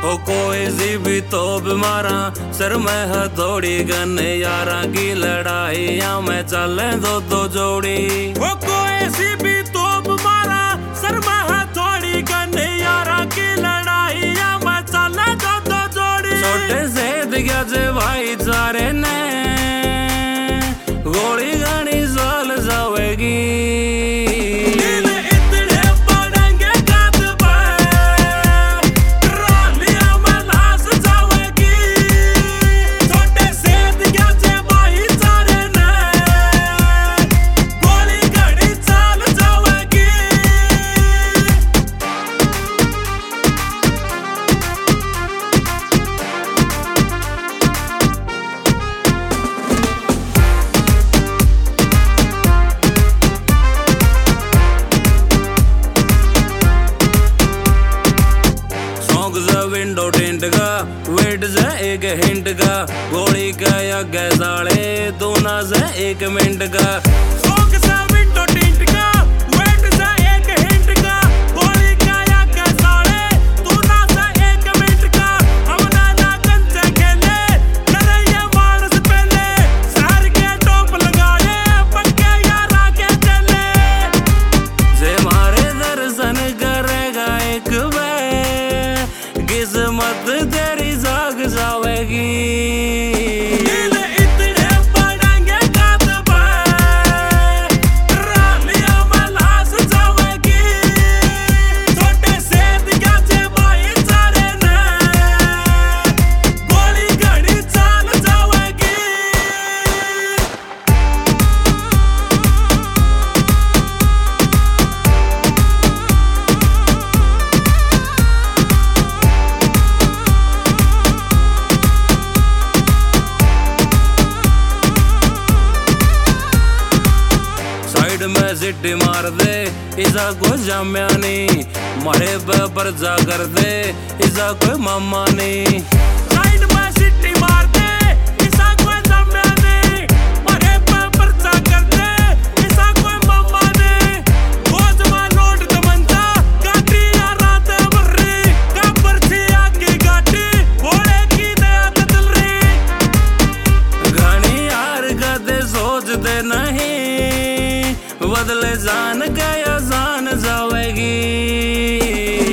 ओ कोई सी भी तो बीमारा सर में हथौड़ी गन्ने यारा की लड़ाई या मैं चले दो जोड़ी। ओ कोई सी भी तो बीमारा सर में हथौड़ी गन्ने यारा की लड़ाई या मैं चले दो जोड़ी। छोटे से दिया जे भाईचारे ने गोली घनी साल जावेगी। विंडो टेंट का वेट से एक हिंट का गोली का या गैसाले तू ना से 1 मिनट का। शौक से विंडो टेंट का वेट से एक हिंट का गोली का या गैसाले तू ना से 1 मिनट का। हम ना कंचे खेले डरे ये मानस पहले शहर के टॉप लगाए पक्के यारा के चले। से मारे दर्शन करेगा एक बार किस्मत तेरी जाग जावेगी। इतने पड़ेंगे कातबे रालिया में लाश जावेगी। छोटे से दिया जे भाईचारे ने गोली घड़ी चाल जावेगी। साइड में सिटी मार दे इसा कोई जाम्या नहीं मारे पर जा कर दे इसा कोई मामा नहीं। साइड में सिटी मार दे इसा कोई जाम्या नहीं मारे पर जा कर दे इसा कोई मामा नहीं। खोज में लोड दमंता गाड़ी या रात भरी का परछी आगे गाड़ी घोड़े की दया कतल रही। घनी यार कदे सोचते नहीं बदले जान गया जान जावेगी।